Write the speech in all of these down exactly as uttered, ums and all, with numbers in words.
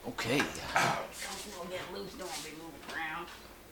Okay. Don't get loose. Don't be moving around.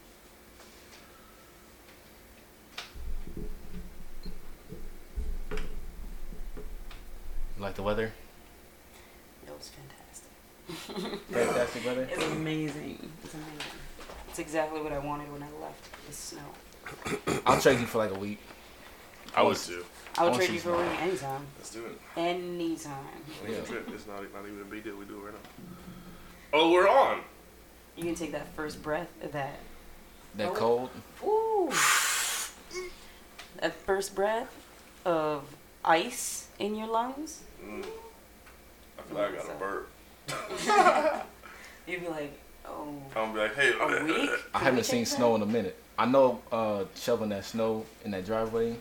Like the weather? It was fantastic. Fantastic weather? It's amazing. It's amazing. It's exactly what I wanted when I left the snow. I'll trade you for like a week. I would too. I would I trade want you some for a week anytime. Let's do it. Anytime. We can trip. It's not, not even a big deal. We do it right now. Oh, we're on. You can take that first breath of that. That Oh. cold? Ooh. That first breath of ice in your lungs. Mm. I feel like I got a burp. You'd be like, oh. I'm gonna be like, hey. A week? I Can haven't we seen take snow that? in a minute. I know uh, shoveling that snow in that driveway.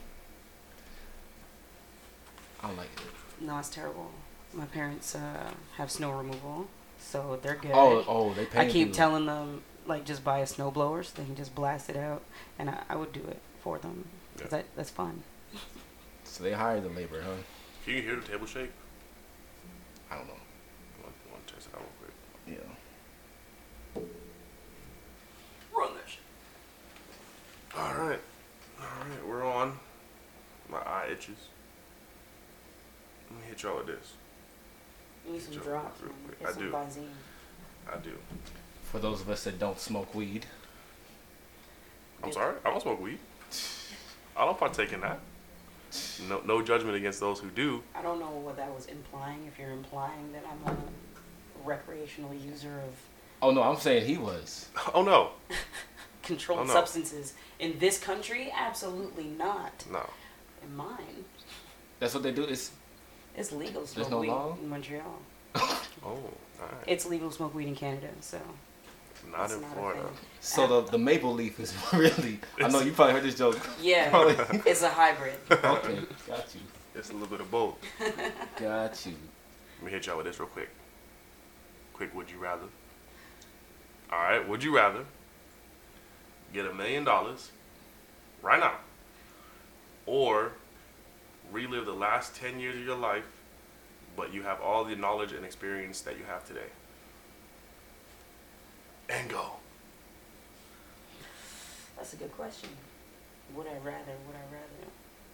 I don't like it. No, it's terrible. My parents uh, have snow removal, so they're good. Oh, oh, they pay I keep you. telling them, like, just buy a snowblower so they can just blast it out, and I, I would do it for them. 'Cause Yeah. that, that's fun. So they hire the labor, huh? Can you hear the table shake? I don't know. I want, want to test it out real quick. Yeah. Run that shit. All right. All right, we're on. My eye itches. Let me hit y'all with this. You need some Joke drops, real man. quick. Get I some do. Visine. I do. For those of us that don't smoke weed. I'm sorry. I don't smoke weed. I don't partake in that. No, no judgment against those who do. I don't know what that was implying. If you're implying that I'm a recreational user of Oh no, I'm saying he was. Oh no, controlled Oh, no. substances in this country, absolutely not. no. In mine, That's what they do. It's it's legal to smoke no weed law? in Montreal. Oh, all right. It's legal to smoke weed in Canada, so Not it's in not a Florida. thing. so the the maple leaf is really. I know you probably heard this joke. Yeah, Probably. it's a hybrid. Okay, got you, It's a little bit of both. got you. Let me hit y'all with this real quick. Quick, would you rather? All right, would you rather get a million dollars right now, or relive the last ten years of your life, but you have all the knowledge and experience that you have today? And go. That's a good question. Would I rather? Would I rather?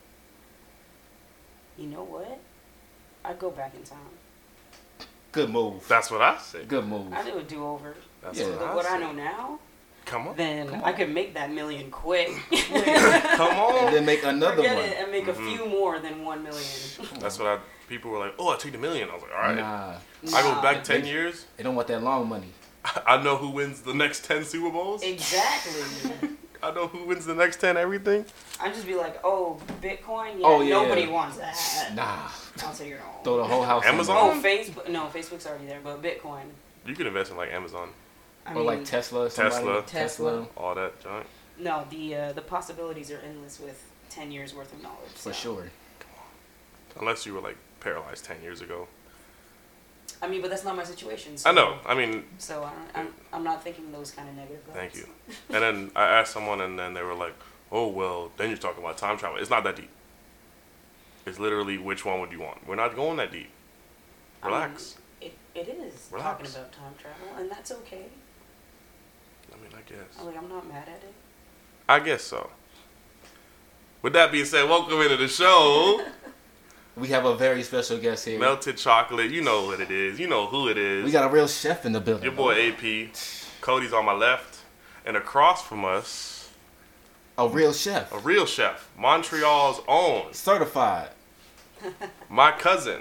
You know what? I'd go back in time. Good move. That's what I said. Good move. I do a do-over. That's Yeah. With what I what I said. know now, Come on. then Come I on. could make that million quick. Come And on. then make another Forget one. it and make Mhm. a few more than one million. That's what I. People were like, "Oh, I took the million." I was like, "All right." Nah, I go Nah. back ten years. they don't want that long money. I know who wins the next ten Super Bowls. Exactly. I know who wins the next ten everything. I'd just be like, oh, Bitcoin? Yeah, Oh, yeah. nobody wants that. Nah, I'll say you're all. throw the whole house. in Amazon? Oh, Facebook? No, Facebook's already there, but Bitcoin. You can invest in like Amazon, I there. Or like Tesla. Or somebody. Tesla. Tesla. all that junk. No, the uh, the possibilities are endless with ten years worth of knowledge. For so. sure. Unless you were like paralyzed ten years ago. I mean, but that's not my situation. So, I know. I mean, So I don't, I'm I'm not thinking those kind of negative thoughts. thank you. And then I asked someone, and then they were like, "Oh well, then you're talking about time travel. It's not that deep. It's literally which one would you want? We're not going that deep. I mean, Relax. it it is Relax. talking about time travel, and that's okay. I mean, I guess. I'm like, I'm not mad at it. I guess so. With that being said, welcome into the show. We have a very special guest here. Melted chocolate. You know what it is. You know who it is. We got a real chef in the building. Your boy A P. Cody's on my left. And across from us, A real chef. a real chef. Montreal's own. Certified. My cousin.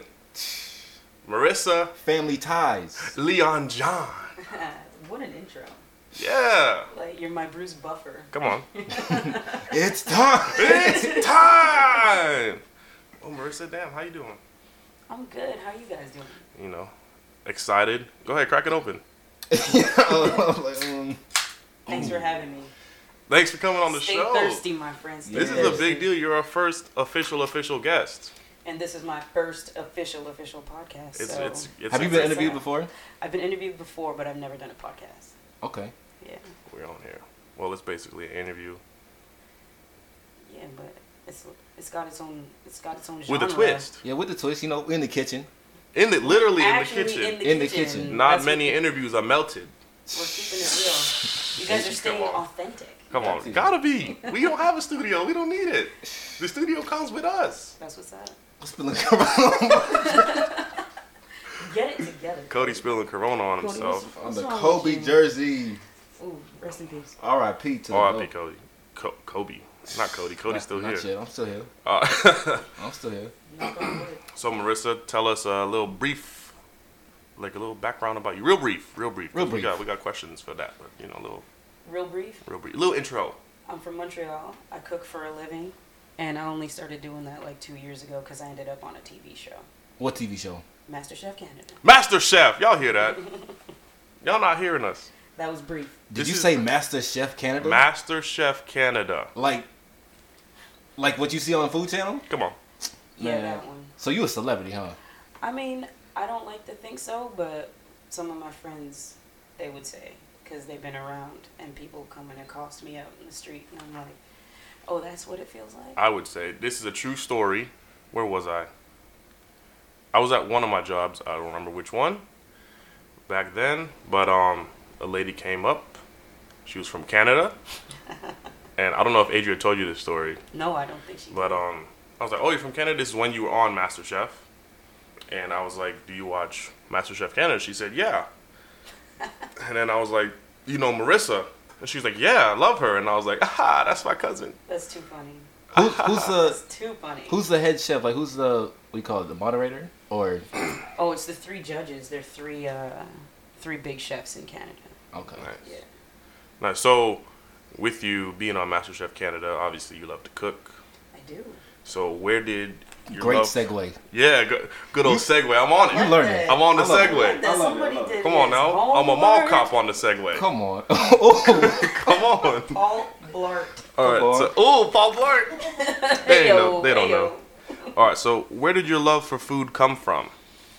Marissa Family ties. Leon John. What an intro! Yeah. Like you're my Bruce Buffer. Come on. It's time. It's time. Oh, Marissa, damn, how you doing? I'm good. How you guys doing? You know, excited. Go ahead, crack it open. Like, um, Thanks for having me. Thanks for coming on the Stay show. thirsty, my friends. Stay This is thirsty. a big deal. You're our first official, official guest. And this is my first official, official podcast. It's, so it's, it's have you a- been It's interviewed sad. before? I've been interviewed before, but I've never done a podcast. Okay. Yeah, We're on here. Well, it's basically an interview yeah, but it's it's got its own it's got its own with genre. a twist. Yeah, with the twist, you know, we're in the kitchen. In the literally Actually in the kitchen. in the In the kitchen. kitchen. Not That's many what- interviews are melted. We're keeping it real. You guys are staying Come on. authentic. Come Yeah, on, see. gotta be. We don't have a studio. We don't need it. The studio comes with us. That's what's up. Spilling Corona Get it together. Cody spilling Corona on Cody, himself. on the What's wrong Kobe with you? jersey. Ooh, rest in peace. R I P to the R I P GOAT. Cody. Co- Kobe. Not Cody. Cody's Not- still not here. yet. I'm still here. Uh, I'm still here. Knock on wood. so Marissa, tell us a little brief, like a little background about you. Real brief. Real brief. 'cause Real We brief. got we got questions for that, but you know, a little Real brief. real brief. Little intro. I'm from Montreal. I cook for a living, and I only started doing that like two years ago because I ended up on a T V show, What T V show? MasterChef Canada. Master Chef. Y'all hear that? Y'all not hearing us. That was brief. Did This you is- say Master Chef Canada? Master Chef Canada. like, like what you see on Food Channel? Come on. Yeah, Man. that one. So you a celebrity, huh? I mean, I don't like to think so, but some of my friends, they would say, because they've been around, and people come and accost me out in the street, and I'm like, oh, that's what it feels like? I would say this is a true story. Where was I? I was at one of my jobs. I don't remember which one back then, but um, a lady came up. She was from Canada, and I don't know if Adria told you this story, No, I don't think she but did. um, I was like, "Oh, you're from Canada? This is when you were on MasterChef," and I was like, "Do you watch MasterChef Canada?" She said, "Yeah," and then I was like, "You know Marissa?" And she was like, "Yeah, I love her," and I was like, "Aha, that's my cousin." That's too funny. Who, who's the That's too funny. Who's the head chef? Like, who's the we call it the moderator or? Oh, it's the three judges. They're three, uh, three big chefs in Canada. Okay. Nice. Yeah. Nice. So, with you being on MasterChef Canada, obviously you love to cook. I do. So, where did your Great love... segue. Yeah, good, good old segue. I'm on You it. learn it. I'm on the I love it. segue. That I love it, I somebody love it. did Come on his now. I'm a mall homework. cop on the segue. Come on. oh, Come on. Paul Blart. All right. Come on. So, oh, Paul Blart. They ain't know. They don't Heyo. know. All right. So, where did your love for food come from?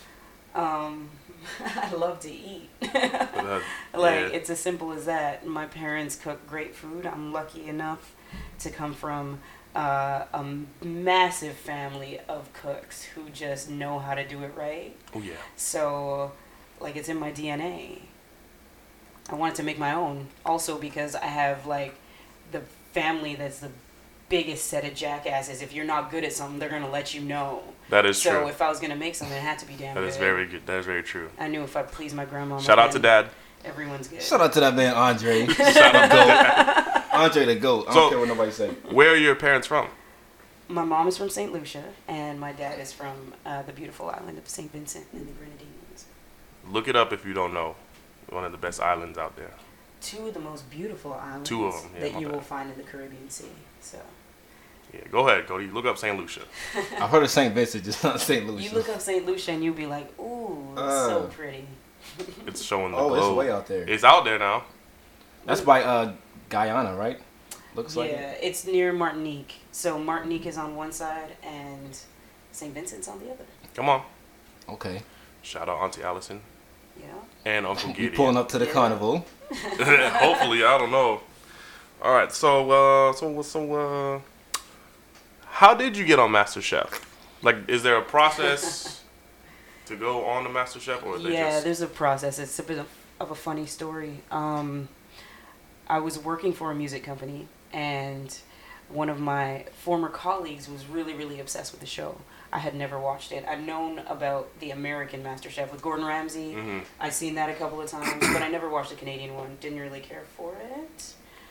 Um, I love to eat. Uh, Like, yeah. it's as simple as that. My parents cook great food. I'm lucky enough to come from uh, a massive family of cooks who just know how to do it right. Oh yeah. So, like, it's in my D N A. I wanted to make my own. Also because I have, like, the family that's the biggest set of jackasses. If you're not good at something, they're going to let you know. That is So true. if I was going to make something, it had to be damn That good. is very good. That is very true. I knew if I pleased my grandma, Shout out to Dad. everyone's good. Shout out to that man Andre. Shout out to Dad. Andre the GOAT. I So- don't care what nobody say. Where are your parents from? My mom is from Saint Lucia, and my dad is from uh, the beautiful island of Saint Vincent and the Grenadines. Look it up if you don't know. One of the best islands out there. Two of the most beautiful islands Two of 'em, yeah, that my you bad. will find in the Caribbean Sea. So Yeah, go ahead, Cody. Look up Saint Lucia. I've heard of Saint Vincent, just not Saint Lucia. you look up Saint Lucia and you'll be like, ooh, it's Uh. so pretty. It's showing the Oh, globe. it's way out there. It's out there now. That's by uh Guyana, right? Looks like Yeah, it. it's near Martinique. So Martinique is on one side and Saint Vincent's on the other. Come on. Okay. Shout out Auntie Allison Yeah. and Uncle You Gideon. pulling up to the Yeah. carnival. Hopefully, I don't know. All right, so uh, so so uh, how did you get on MasterChef? Like, is there a process to go on the MasterChef, or is it Yeah, just there's a process. It's a bit of, of a funny story. Um, I was working for a music company, and one of my former colleagues was really, really obsessed with the show. I had never watched it. I'd known about the American MasterChef with Gordon Ramsay. Mhm. I'd seen that a couple of times, but I never watched the Canadian one. Didn't really care for it.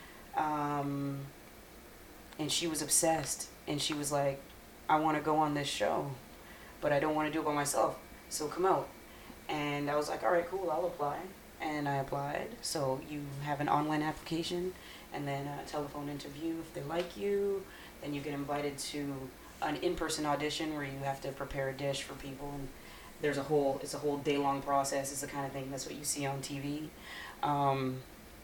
Um, and she was obsessed, and she was like, I want to go on this show, but I don't want to do it by myself, so come out. And I was like, all right, cool, I'll apply. And I applied. So you have an online application and then a telephone interview if they like you. Then you get invited to an in-person audition where you have to prepare a dish for people. And there's a whole, it's a whole day-long process. It's the kind of thing, that's what you see on T V. Um,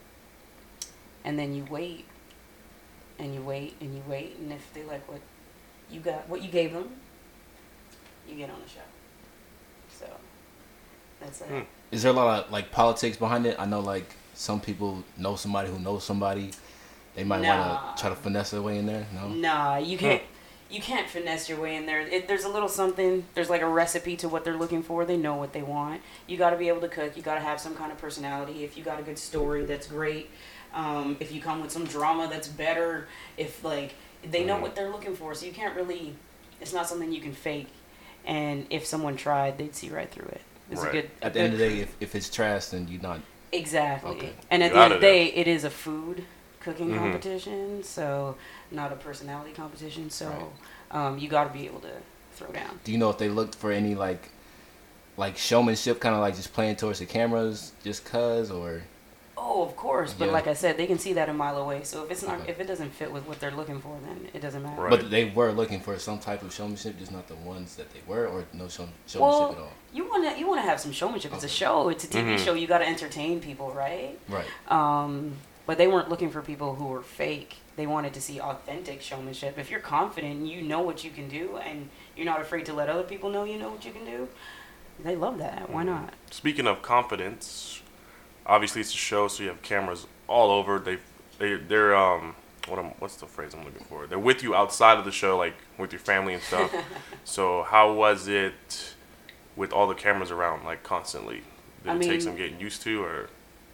and then you wait, and you wait, and you wait. And if they like what you got, what you gave them, you get on the show. So that's it. Hmm. Is there a lot of like politics behind it? I know like some people know somebody who knows somebody. They might Nah. want to try to finesse their way in there. No. Nah, you can't. you can't finesse your way in there. It, there's a little something. There's like a recipe to what they're looking for. They know what they want. You got to be able to cook. You got to have some kind of personality. If you got a good story, that's great. Um, if you come with some drama, that's better. If like they know what they're looking for, so you can't really. It's not something you can fake. And if someone tried, they'd see right through it. It's Right. a good. A At the good, end of the day, if, if it's trash, then you're not. exactly. Okay. And at You the end gotta of the day, it is a food cooking Mhm. competition, so not a personality competition. So Right. um, you got to be able to throw down. Do you know if they looked for any like, like showmanship, kind of like just playing towards the cameras, just cause, or? Oh, of course, but Yeah. like I said, they can see that a mile away. So if it's not, Okay. if it doesn't fit with what they're looking for, then it doesn't matter. Right. But they were looking for some type of showmanship, just not the ones that they were, or no show, showmanship Well, at all. You wanna you wanna have some showmanship. It's a Okay. show. It's a T V Mhm. show. You got to entertain people, right? Right. Um, but they weren't looking for people who were fake. They wanted to see authentic showmanship. If you're confident, you know what you can do, and you're not afraid to let other people know you know what you can do. They love that. Why not? Speaking of confidence, obviously it's a show, so you have cameras all over. They, they, they're um, what am, what's the phrase I'm looking for? They're with you outside of the show, like with your family and stuff. So how was it with all the cameras around, like constantly? Did I it mean- take some getting used to, or?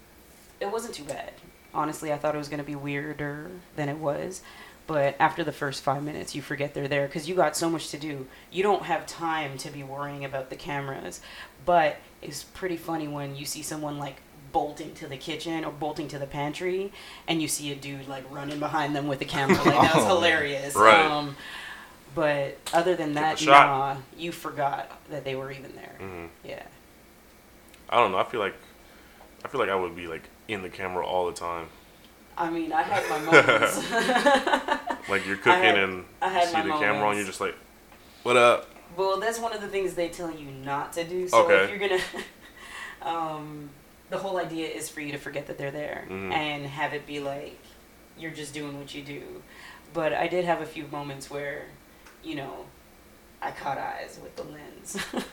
It wasn't too bad. Honestly, I thought it was going to be weirder than it was. But after the first five minutes, you forget they're there because you got so much to do. You don't have time to be worrying about the cameras. But it's pretty funny when you see someone like bolting to the kitchen or bolting to the pantry, and you see a dude like running behind them with a camera. Like that was Oh. hilarious. Right. Um, but other than Took that, the shot. nah, you forgot that they were even there. Mm-hmm. Yeah. I don't know. I feel like, I feel like I would be like in the camera all the time. I mean, I had my moments. Like you're cooking had- and I you had see my the camera on, moments. you're just like, what up? Well, that's one of the things they tell you not to do. So Okay. if you're gonna, um, the whole idea is for you to forget that they're there Mhm. and have it be like you're just doing what you do. But I did have a few moments where, you know, I caught eyes with the lens.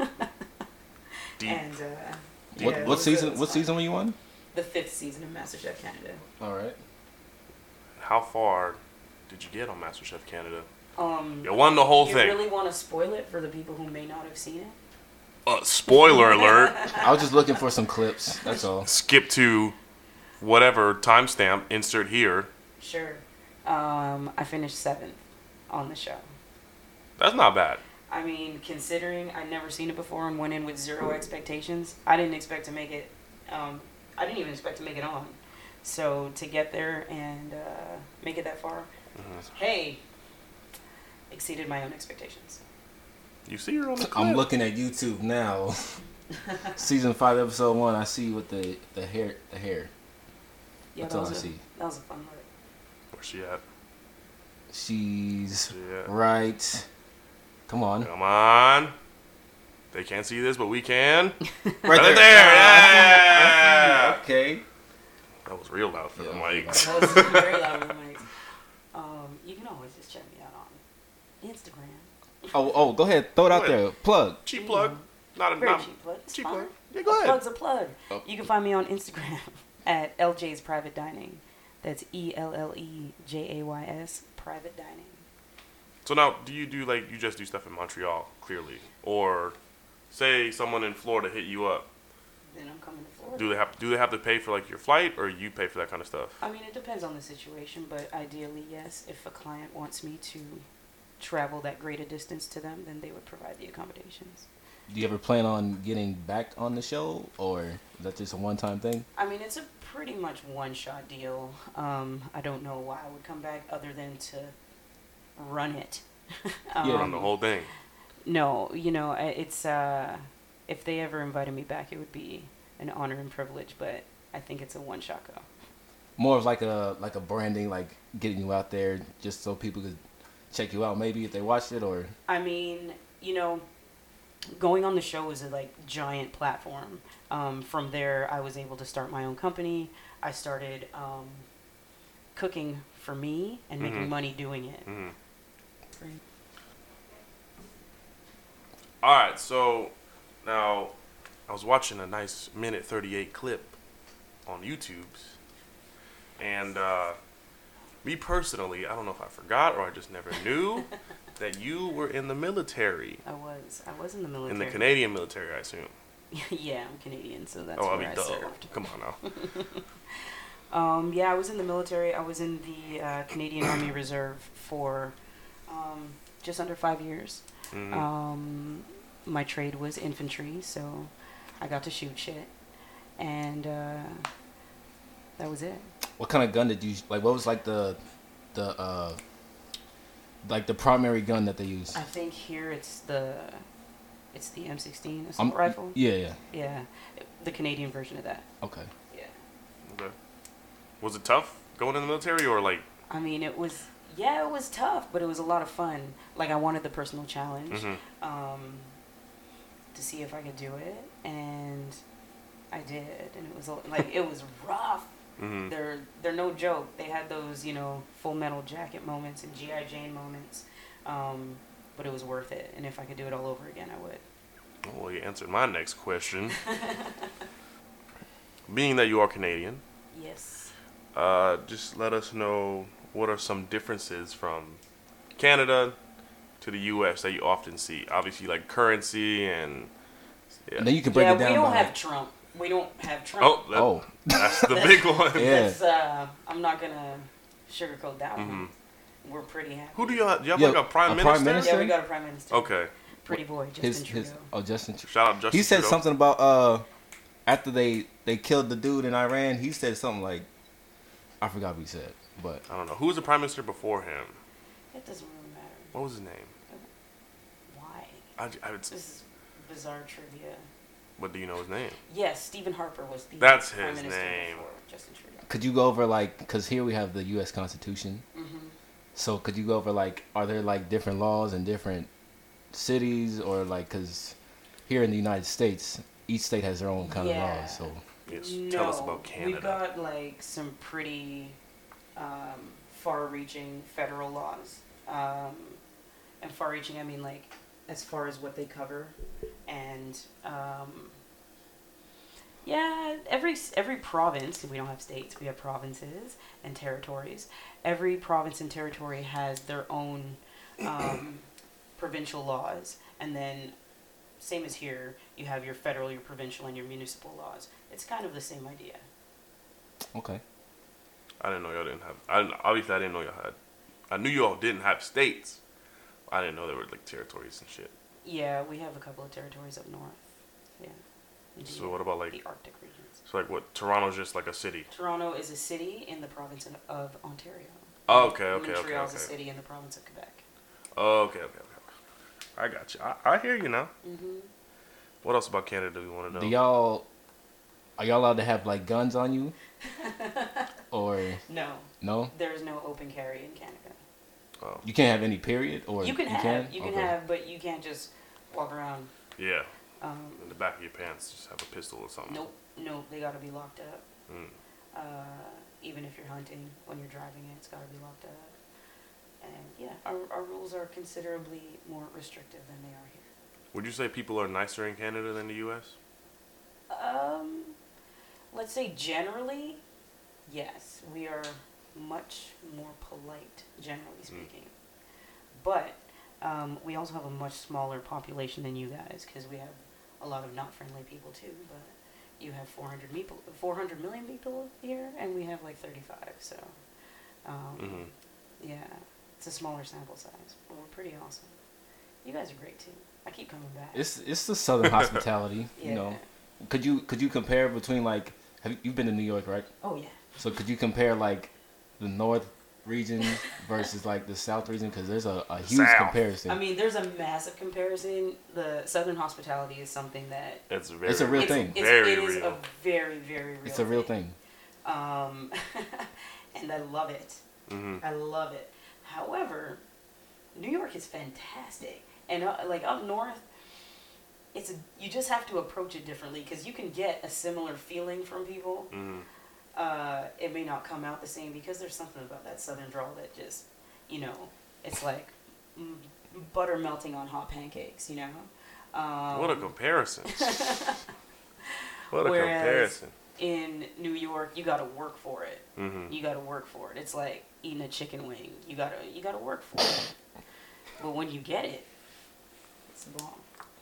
Deep. And uh, What yeah, it what was- it season? was What fun. season were you on? The fifth season of MasterChef Canada. All right. How far did you get on MasterChef Canada? Um, You won the whole you thing. really want to spoil it for the people who may not have seen it? Uh, spoiler alert. I was just looking for some clips. That's all. Skip to whatever timestamp, insert here. Sure. Um, I finished seventh on the show. That's not bad. I mean, considering I'd never seen it before and went in with zero expectations, I didn't expect to make it. Um, I didn't even expect to make it on. So to get there and uh, make it that far, hey, exceeded my own expectations. You see her on the clip. I'm looking at YouTube now. Season five, episode one. I see with the the hair, the hair. Yeah, That's that all I was a, see. that was a fun look. Where's she at? She's Yeah. right. Come on. Come on. They can't see this, but we can. Right Right there. Yeah. Okay. That was real loud for the Yeah. mics. That was very loud on the mics. Um, you can always just check me out on Instagram. Oh, oh, go ahead. Throw it out Go ahead. there. Plug. Cheap plug. Not a Very not, cheap plug. It's cheap fine. plug. Yeah, A go ahead. plug's a plug. Oh. You can find me on Instagram at L J's Private Dining. That's E L L E J A Y S Private Dining. So now, do you do like you just do stuff in Montreal, clearly, or say someone in Florida hit you up? Then I'm coming to Florida. Do they have do they have to pay for like your flight, or you pay for that kind of stuff? I mean, it depends on the situation, but ideally, yes. If a client wants me to travel that great a distance to them, then they would provide the accommodations. Do you ever plan on getting back on the show, or is that just a one-time thing? I mean, it's a pretty much one-shot deal. Um, I don't know why I would come back other than to run it. um, Yeah. Run the whole thing. No, you know, I- it's uh, if they ever invited me back, it would be an honor and privilege. But I think it's a one-shot go. More of like a like a branding, like getting you out there just so people could check you out, maybe if they watched it, or I mean, you know, going on the show was a like giant platform. Um, from there, I was able to start my own company. I started um, cooking for me and making Mhm. money doing it. Mhm. Right. All right, so now I was watching a nice minute thirty-eight clip on YouTube's, and uh, Me personally, I don't know if I forgot or I just never knew that you were in the military. I was. I was in the military. In the Canadian military, I assume. Yeah, I'm Canadian, so that's oh, I where mean, I duh. served. Come on now. Um, yeah, I was in the military. I was in the uh, Canadian Army Reserve for um, just under five years. Mm-hmm. Um, my trade was infantry, so I got to shoot shit, and uh, that was it. What kind of gun did you like? What was like the the uh like the primary gun that they use? I think here it's the it's the M sixteen assault Um, rifle. Yeah, yeah. Yeah, the Canadian version of that. Okay. Yeah. Okay. Was it tough going in the military or like? I mean, it was, yeah, it was tough, but it was a lot of fun. Like, I wanted the personal challenge Mm-hmm. um, to see if I could do it, and I did. And it was, a- like, it was rough. Mm-hmm. They're, they're no joke. They had those, you know, Full Metal Jacket moments and G I. Jane moments, um, but it was worth it. And if I could do it all over again, I would. Well, you answered my next question. Being that you are Canadian, Yes. uh, just let us know what are some differences from Canada to the U S that you often see. Obviously, like currency and yeah. And then you can break Yeah, it down we don't by have like, Trump. We don't have Trump. Oh, that, oh, that's the big one. Yeah. That's, uh, I'm not going to sugarcoat that Mm-hmm. one. We're pretty happy. Who do you have? Do you have Yeah, like a prime a minister? prime minister? Yeah, we got a prime minister. Okay. Pretty boy, Justin his Trudeau. his oh Justin. Tr- Shout out Justin He said Trudeau. something about uh after they they killed the dude in Iran. He said something like, I forgot what he said, but I don't know. Who was the prime minister before him? It doesn't really matter. What was his name? Why? I, I would, This is bizarre trivia. what do you know his name? Yes, Stephen Harper was the That's prime his minister name. before Justin Trudeau. could you go over like because here we have the U S Constitution. Mm-hmm. So could you go over like are there like different laws in different cities or like because here in the United States each state has their own kind Yeah. of laws. So Yes. No, Tell us about Canada. We've got like some pretty um, far-reaching federal laws, um, and far-reaching I mean like as far as what they cover, and um, yeah, every every province. We don't have states. We have provinces and territories. Every province and territory has their own um, provincial laws, and then same as here, you have your federal, your provincial, and your municipal laws. It's kind of the same idea. okay. I didn't know y'all didn't have. I didn't, obviously I didn't know y'all had. I knew y'all didn't have states. I didn't know there were like territories and shit. Yeah, we have a couple of territories up north. Yeah. The, So what about like? the Arctic regions? So like what? Toronto's just like a city. Toronto is a city in the province of, of Ontario. Oh, okay, okay, okay, Montreal's okay. a city in the province of Quebec. Oh, okay, okay, okay. I got you. I, I hear you now. Mm-hmm. What else about Canada do we want to know? Do y'all are y'all allowed to have like guns on you or No, no? there is no open carry in Canada. Oh, You can't have any period or You can have, can? you can Okay. have, but you can't just walk around. yeah. Um, In the back of your pants, just have a pistol or something. nope, nope, they gotta be locked up. Mm. Uh, even if you're hunting, when you're driving it, it's got to be locked up. And yeah, our, our rules are considerably more restrictive than they are here. Would you say people are nicer in Canada than the U S? Um, let's say generally, yes, we are much more polite, generally speaking. But um, we also have a much smaller population than you guys because we have a lot of not friendly people too. But you have four hundred people, four hundred million people here, and we have like thirty-five. So, um, Mm-hmm. yeah, it's a smaller sample size, but we're pretty awesome. You guys are great too. I keep coming back. It's it's the southern hospitality, yeah. you know. Could you could you compare between like have you, you've been to New York, right? Oh yeah. So could you compare like the north region versus like the south region because there's a, a huge South. comparison. I mean, there's a massive comparison. The Southern hospitality is something that It's very. It's a real it's, thing. It's, Very it is real. a very, very real. It's a real thing. Um, and I love it. Mm-hmm. I love it. However, New York is fantastic, and uh, like up north, it's a, you just have to approach it differently because you can get a similar feeling from people. Mm-hmm. Uh, it may not come out the same because there's something about that southern drawl that just, you know, it's like mm, butter melting on hot pancakes, you know. Um, What a comparison! What a whereas- comparison! in New York, you gotta work for it. Mm-hmm. You gotta work for it. It's like eating a chicken wing. You gotta you gotta work for it. But when you get it, it's the bomb.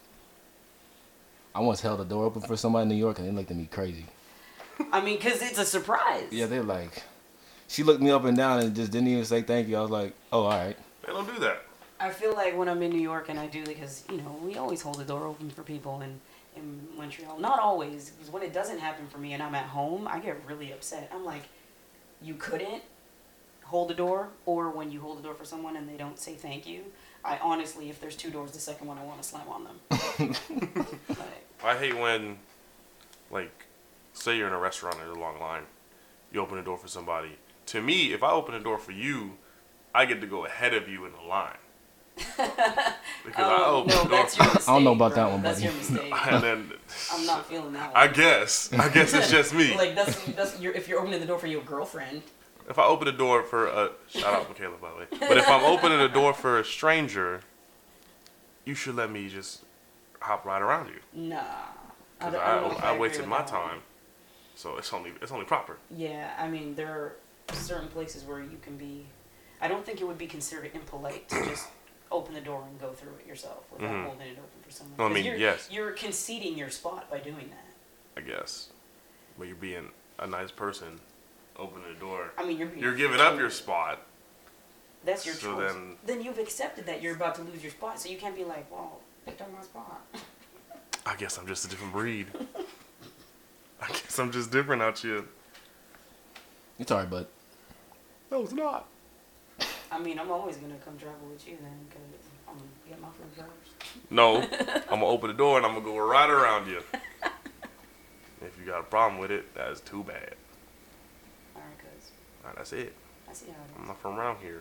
I once held the door open for somebody in New York, and they looked at me crazy. I mean, cause it's a surprise. Yeah, they're like, she looked me up and down and just didn't even say thank you. I was like, oh, all right. They don't do that. I feel like when I'm in New York and I do, because you know we always hold the door open for people in in Montreal. Not always, because when it doesn't happen for me and I'm at home, I get really upset. I'm like, you couldn't hold the door, or when you hold the door for someone and they don't say thank you. I honestly, if there's two doors, the second one I want to slam on them. Like, I hate when, like, say you're in a restaurant and there's a long line. You open the door for somebody. To me, if I open the door for you, I get to go ahead of you in the line. Because um, I open no, the door. that's your mistake. I don't know about bro. that one, That's buddy. your mistake. And then I'm not feeling that one. I guess. I guess it's just me. Like that's that's your, if you're opening the door for your girlfriend. If I open the door for a shout out Michaela, by the way. But if I'm opening the door for a stranger, you should let me just hop right around you. Nah. I, Because don't- I, I, don't know if I, agree wasted with my that one. time, so it's only it's only proper. Yeah, I mean there are certain places where you can be. I don't think it would be considered impolite to just open the door and go through it yourself without Mhm. holding it open for someone. No, I 'Cause mean, you're, yes. You're conceding your spot by doing that. I guess, but you're being a nice person, opening the door. I mean, you're being You're giving up true. your spot. That's your so choice. then- Then you've accepted that you're about to lose your spot, so you can't be like, "Well, picked up my spot." I guess I'm just a different breed. I guess I'm just different out here. It's all right, bud. No, it's not. I mean, I'm always gonna come travel with you then, because I'm gonna get my friend first. No, I'm gonna open the door and I'm gonna go right around you. If you got a problem with it, that is too bad. All right, cuz Alright, that's it. I see how it I'm is. not from around here.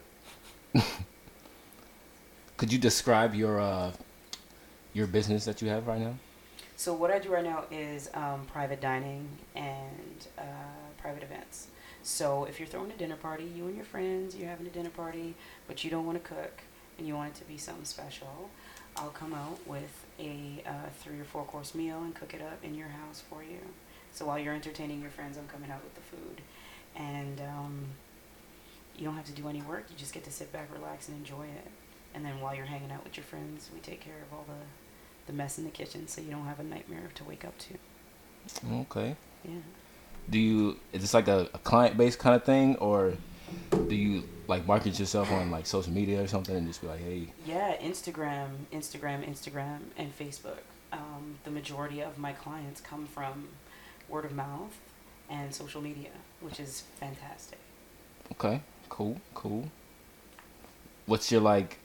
Could you describe your uh, your business that you have right now? So what I do right now is um, private dining and uh, private events. So if you're throwing a dinner party, you and your friends, you're having a dinner party, but you don't want to cook and you want it to be something special, I'll come out with a uh, three or four course meal and cook it up in your house for you. So while you're entertaining your friends, I'm coming out with the food. And um, you don't have to do any work. You just get to sit back, relax, and enjoy it. And then while you're hanging out with your friends, we take care of all the the mess in the kitchen, so you don't have a nightmare to wake up to. Okay. Yeah. Do you? Is this like a, a client based kind of thing, or do you like market yourself on like social media or something and just be like, hey? Yeah, Instagram, Instagram, Instagram, and Facebook. Um, the majority of my clients come from word of mouth and social media, which is fantastic. Okay. Cool. Cool. What's your like?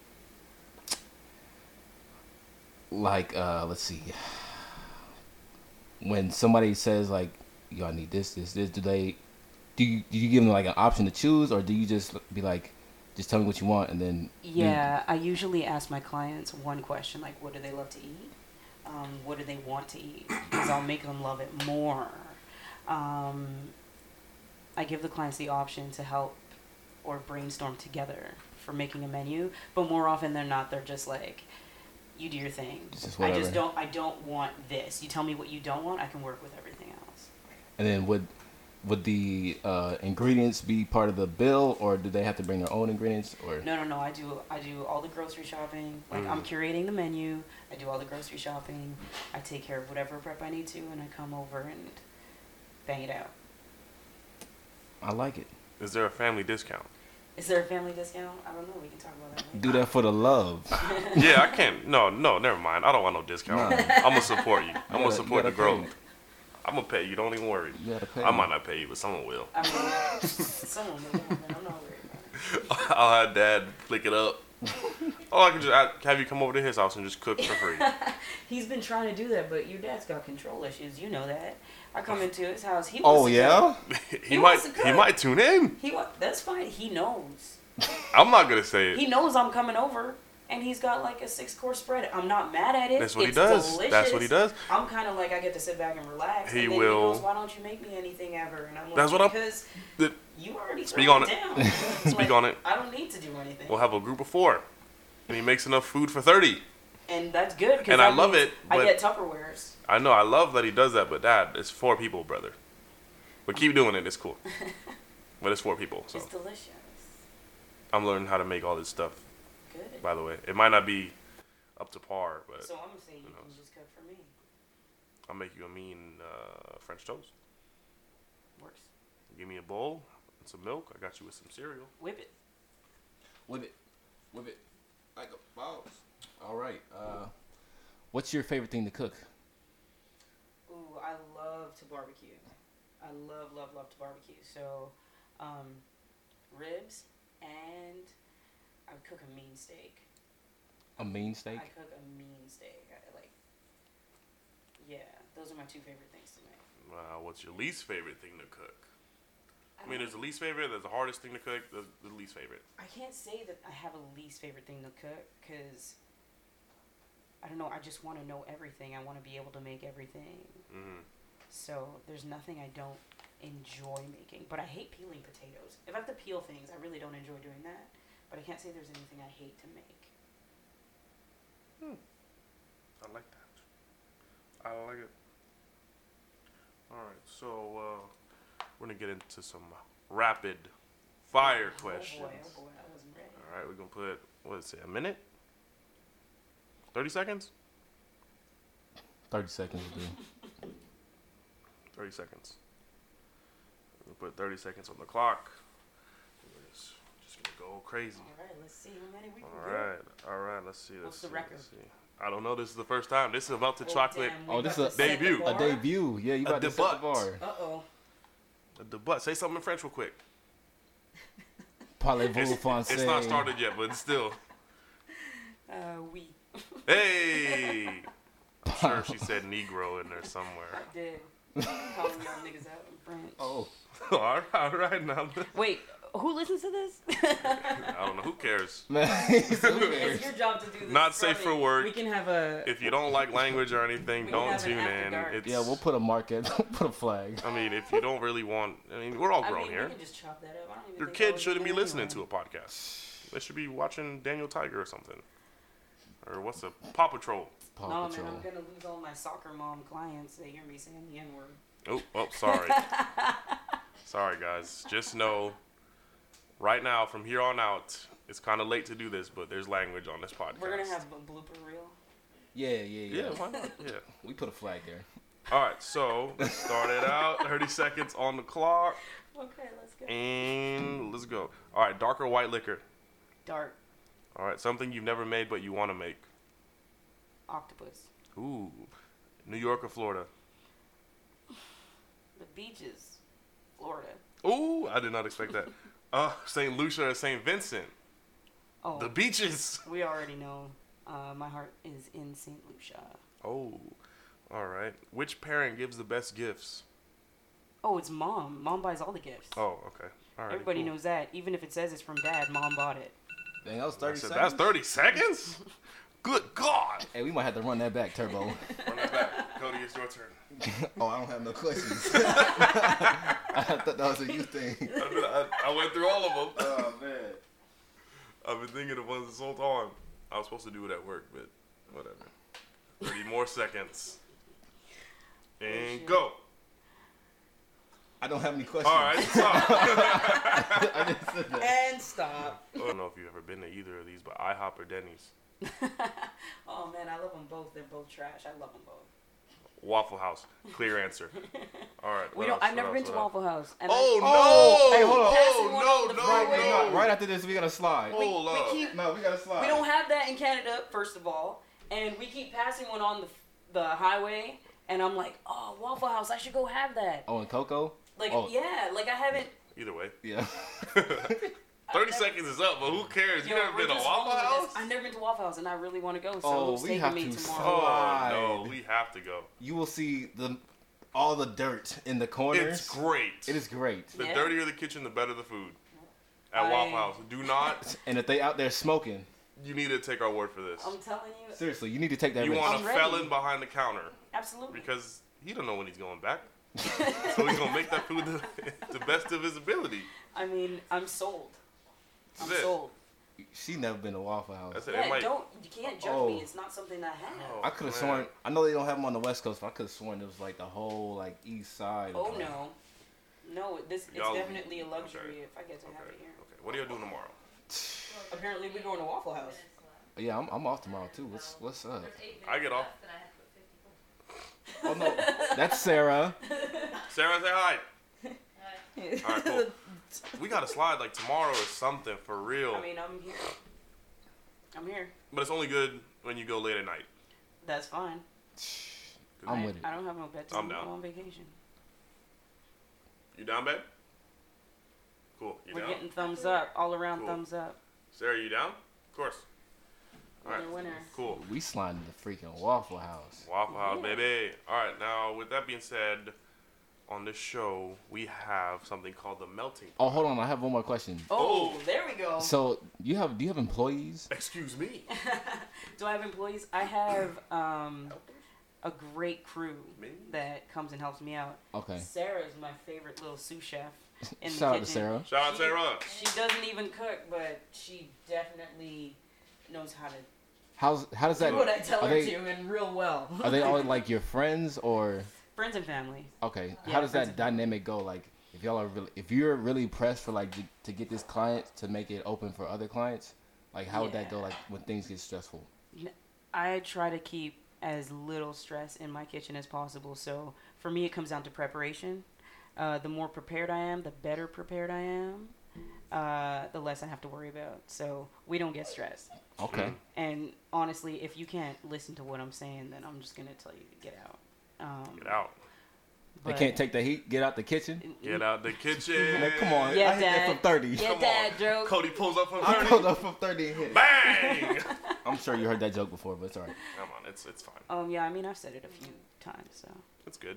Like uh, let's see. When somebody says like, "Yo, I need this, this, this," do they? Do you do you give them like an option to choose, or do you just be like, just tell me what you want and then? Yeah, I usually ask my clients one question, like, what do they love to eat? Um, what do they want to eat? Because I'll make them love it more. Um, I give the clients the option to help or brainstorm together for making a menu, but more often than not, they're just like, you do your thing. Just I whatever. just don't, I don't want this. You tell me what you don't want, I can work with everything else. And then would would the uh, ingredients be part of the bill, or do they have to bring their own ingredients? Or No, no, no. I do. I do all the grocery shopping. Like Mm. I'm curating the menu. I do all the grocery shopping. I take care of whatever prep I need to, and I come over and bang it out. I like it. Is there a family discount? Is there a family discount? I don't know. We can talk about that later. Do that for the love. Yeah, I can't. No, no, never mind. I don't want no discount. Nah. I'm gonna support you. I'm gotta- gonna support you the gotta growth. pay. I'm gonna pay you. Don't even worry. You gotta pay. I might not pay you, but someone will. I mean, someone will. Man, I'm not worried about it. I'll have Dad flick it up. Or I can just I- have you come over to his house and just cook for free. He's been trying to do that, but your dad's got control issues. You know that. I come into his house. He Oh wants to yeah. cook. he He might wants to he cook. might tune in. He wa- That's fine. He knows. I'm not gonna say it. He knows I'm coming over, and he's got like a six course spread. I'm not mad at it. That's what It's he does. Delicious. That's what he does. I'm kind of like I get to sit back and relax. He and then will- He goes, Why don't you make me anything ever? And I'm like, That's what I'm- because the- you already Speak threw on it it. down. It's Speak like, on it. I don't need to do anything. We'll have a group of four, and he makes enough food for thirty. and that's good. 'cause And I that love means it, I but- get Tupperwares. I know. I love that he does that, but Dad, it's four people, brother. But keep doing it. It's cool. But it's for people. So It's delicious. I'm learning how to make all this stuff. Good. By the way, it might not be up to par, but So I'm gonna say you who can knows? just cook for me. I'll make you a mean uh, French toast. Works. Give me a bowl and some milk. I got you with some cereal. Whip it. Whip it. Whip it. Like a boss. All right. Uh, what's your favorite thing to cook? Ooh, I love to barbecue. I love, love, love to barbecue. So, um, ribs and I would cook a mean steak. A mean steak? I cook a mean steak. I like. Yeah, those are my two favorite things to make. Uh, what's your least favorite thing to cook? I mean, don't- there's the least favorite, there's the hardest thing to cook, there's the least favorite. I can't say that I have a least favorite thing to cook because I don't know. I just want to know everything. I want to be able to make everything. Mm-hmm. So there's nothing I don't enjoy making. But I hate peeling potatoes. If I have to peel things, I really don't enjoy doing that. But I can't say there's anything I hate to make. I like that. I like it. Alright, so uh, we're going to get into some rapid fire questions. Oh boy, oh boy, I wasn't ready. Alright, we're going to put, what is it, a minute? thirty seconds? thirty seconds will do. thirty seconds. We'll put thirty seconds on the clock. We're just, just going to go crazy. All right, let's see how many we can All get. right, all right. Let's see. Let's What's the see, record? let's see. I don't know. This is the first time. This is about to Oh, chocolate. damn, we Oh, this about is to a set the debut. A bar? debut. Yeah, you A about to set the debut. bar. Uh-oh. The butt. Say something in French real quick. Parlez-vous It's, français? it's not started yet, but still. Uh, we. Hey. I'm sure she said Negro in there somewhere. I did. Calling y'all niggas out in French. Oh. all right, all right now. Wait, who listens to this? I don't know. Who cares? Man, he's so weird. It's your job to do this. Not safe me. for work. We can have a. If you don't like language or anything, We don't have an tune after in. dark. It's, Yeah, we'll put a market, put a flag. I mean, if you don't really want, I mean, we're all I grown mean, here. we can just chop that up. I don't even Your think kids I shouldn't was be in listening anyway. to a podcast. They should be watching Daniel Tiger or something. Or what's a Paw Patrol? Paw No, Patrol. man, I'm gonna lose all my soccer mom clients. They hear me saying the N word. Oh, oh, sorry. Sorry, guys. Just know, right now, from here on out, it's kind of late to do this, but there's language on this podcast. We're gonna have a blooper reel. Yeah, yeah, yeah. Yeah, why not? Yeah. We put a flag there. All right, so let's start it out. thirty seconds on the clock, Okay, let's go. and let's go. All right, dark or white liquor? Dark All right, something you've never made but you want to make. octopus. Ooh, New York or Florida? The beaches, Florida. Ooh, I did not expect that. Uh, Saint Lucia or Saint Vincent? Oh, The beaches. we already know. Uh, my heart is in Saint Lucia. Oh, all right. Which parent gives the best gifts? Oh, it's mom. Mom buys all the gifts. Oh, okay. All right. Everybody cool. knows that. Even if it says it's from dad, mom bought it. Dang, that was I thirty said, seconds. that's thirty seconds? Good God. Hey, we might have to run that back, Turbo. Run that back. Cody, it's your turn. Oh, I don't have no questions. I thought that was a you thing. I, I, I went through all of them. Oh man. I've been thinking of ones this whole time. I was supposed to do it at work, but whatever. thirty more seconds. And shit. go. I don't have any questions. All right, stop. I just said that. And stop. I don't know if you've ever been to either of these, but IHOP or Denny's? Oh man, I love them both. They're both trash. I love them both. Waffle House. Clear answer. All right. We what don't. else, I've what never else, been to what else? Waffle House. And Oh, I, no! Oh, hey, hold on. Passing one Oh, on the no, freeway. no, no. Right after this, we gotta slide. we, Hold up. we keep. No, we gotta slide. We don't have that in Canada, first of all, and we keep passing one on the the highway, and I'm like, oh, Waffle House, I should go have that. Oh, and Coco? Like, Oh. yeah, like I haven't. Either way. Yeah. thirty seconds is up, but who cares? You Yo, never we're been to just Waffle rolling with House? this. I've never been to Waffle House, and I really want to go. So Oh, who's we taking have me to tomorrow? Oh, Slide. no. We have to go. You will see the all the dirt in the corners. It's great. It is great. The Yeah. dirtier the kitchen, the better the food. At I- Waffle House. Do not. And if they out there smoking, You need to take our word for this. I'm telling you, seriously, you need to take that You risk. want a I'm ready. felon behind the counter absolutely. because he don't know when he's going back. So he's gonna make that food the, the best of his ability. I mean, I'm sold. I'm That's it. sold. She never been to Waffle House. That's it. Yeah, it might, don't you can't judge Oh. me. It's not something I have. Oh, I could have man. sworn. I know they don't have them on the West Coast, but I could have sworn it was like the whole like East Side. Oh of, no. No, this it's Y'all- definitely a luxury okay. if I get to have Okay. it here. Okay. What are you doing tomorrow? Apparently, we're going to Waffle House. Yeah, I'm, I'm off tomorrow too. What's what's up? I get off. Oh no, that's Sarah. Sarah, say hi. All right, cool. We gotta slide like tomorrow or something for real. I mean, I'm here. I'm here. But it's only good when you go late at night. That's fine. I'm I, with it. I don't have no bedtime. I'm down. I'm on vacation. You down, babe? Cool. You We're down? getting thumbs up. All around Cool. thumbs up. Sarah, you down? Of course. All right. Winner, winner. Cool. We sliding the freaking Waffle House. Waffle House, Yeah. baby. All right. Now, with that being said, on this show we have something called the melting. Oh, hold on. I have one more question. Oh, Oh. there we go. So you have do you have employees? Excuse me. Do I have employees? I have um, a great crew Me? that comes and helps me out. Okay. Sarah is my favorite little sous chef in the Shout out to kitchen. Sarah. Shout out She- Sarah. She doesn't even cook, but she definitely knows how to How's how does that? do what I tell are her they to, and real well. are they all like your friends or? Friends and family. Okay. Yeah, How does friends that and dynamic go? Like if y'all are really if you're really pressed for like to, to get this client to make it open for other clients, like how would that go? Yeah. Like when things get stressful. I try to keep as little stress in my kitchen as possible. So for me, it comes down to preparation. Uh, the more prepared I am, the better prepared I am. Uh, the less I have to worry about. So we don't get stressed. Okay. And honestly, if you can't listen to what I'm saying, then I'm just gonna tell you to get out. Um, Get out. They but- can't take the heat. Get out the kitchen. Get out the kitchen. Man, come on. Yeah, I hit that Dad. from thirty. Yeah, Come dad on. joke. Cody pulls up from I thirty. pulled up from thirty and hit it. Bang! I'm sure you heard that joke before, but it's alright. Come on, it's it's fine. Um, yeah, I mean, I've said it a few times. So. It's good.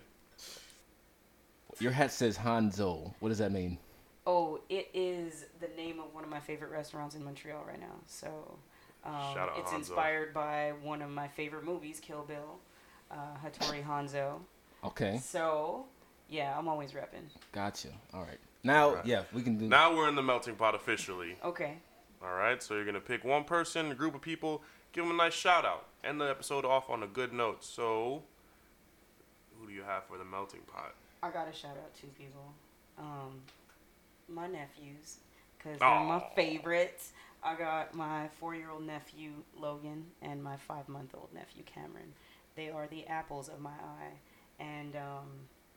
Your hat says Hanzo. What does that mean? Oh, it is the name of one of my favorite restaurants in Montreal right now. So, um, Shout out it's Hanzo. inspired by one of my favorite movies, Kill Bill, uh, Hattori Hanzo. Okay. So, yeah, I'm always repping. Gotcha. All right. Now, Right. yeah, we can do. Now we're in the melting pot officially. Okay. All right, so you're gonna pick one person, a group of people, give them a nice shout out, end the episode off on a good note. So, who do you have for the melting pot? I got to shout out two people. Um, my nephews, because they're my Aw. favorites. I got my four-year-old nephew, Logan, and my five-month-old nephew, Cameron. They are the apples of my eye. And, um,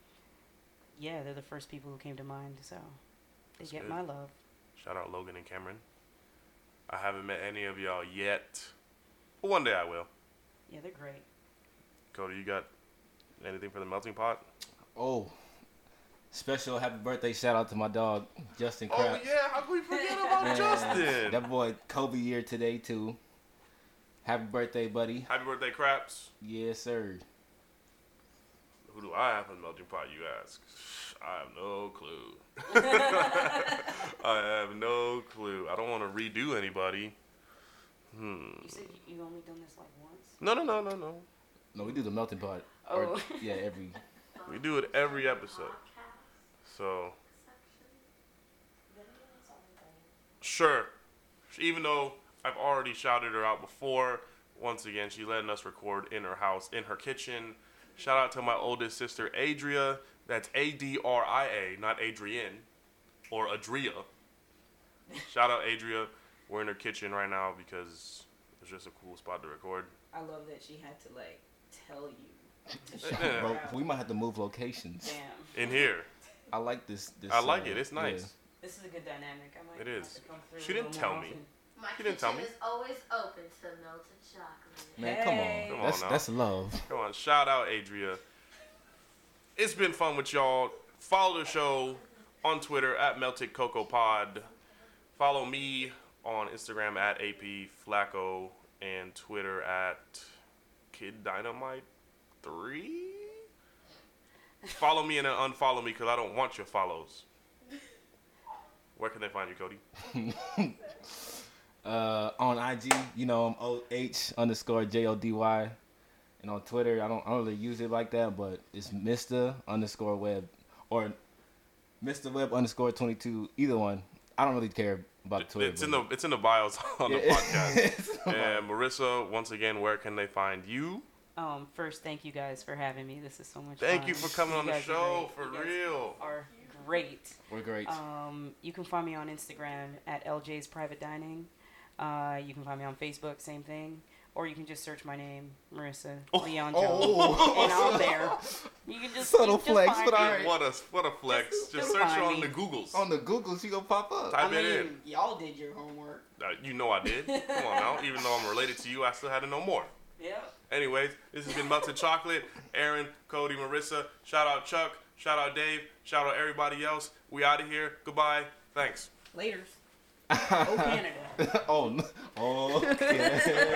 yeah, they're the first people who came to mind, so they That's get good. my love. Shout out Logan and Cameron. I haven't met any of y'all yet, but one day I will. Yeah, they're great. Cody, you got anything for the melting pot? Oh, special happy birthday shout out to my dog Justin Oh Kraft. yeah, how can we forget about Man, Justin? That boy Kobe year today too. Happy birthday, buddy. Happy birthday, Craps. Yes, sir. Who do I have in the melting pot, you ask? I have no clue. I have no clue. I don't want to redo anybody. Hmm. You said you, you only done this like once? No, no, no, no, no. No, we do the melting pot. Oh. Or, yeah, every. We do it every episode. So, sure. Even though I've already shouted her out before, once again, she's letting us record in her house, in her kitchen. Shout out to my oldest sister, Adria. That's A D R I A, not Adrienne or Adria. Shout out, Adria. We're in her kitchen right now because it's just a cool spot to record. I love that she had to, like, tell you to Yeah. shout her Bro, out. we might have to move locations. Damn. In here. I like this. this I like uh, it. It's nice. This is a good dynamic. I might It have is. to come through She a didn't little tell more me. often. My He didn't tell kitchen me. is always open to melted chocolate. Man, Hey. come on. Come on that's now. that's love. Come on, shout out Adria. It's been fun with y'all. Follow the show on Twitter at Melted Cocoa Pod. Follow me on Instagram at A P Flacco and Twitter at Kid Dynamite three. Follow me and then unfollow me because I don't want your follows. Where can they find you, Cody? Uh, on I G, you know, I'm O H underscore J O D Y. And on Twitter, I don't, I don't really use it like that, but it's Mister underscore Web or Mister Web underscore twenty-two. Either one. I don't really care about Twitter. It's in the it's in the bios on the Yeah. podcast. And Marissa, once again, where can they find you? Um, first, thank you guys for having me. This is so much Thank fun. you for coming on the guys are show, great. for You guys real. Are great. We're great. Um, you can find me on Instagram at L J's Private Dining. Uh, you can find me on Facebook, same thing. Or you can just search my name, Marissa Leon Jones, Oh. and I'm there. You can just Subtle you can just flex, find but me. all right. What a what a flex! Just- Just just search her find on me. the Googles. On the Google, she gonna pop up. Type I it in. mean, y'all did your homework. Uh, you know I did. Come on now. Even though I'm related to you, I still had to know more. Yeah. Anyways, this has been Melted Chocolate. Aaron, Cody, Marissa. Shout out Chuck. Shout out Dave. Shout out everybody else. We out of here. Goodbye. Thanks. Laters. Oh, Canada. oh, no. Oh, okay.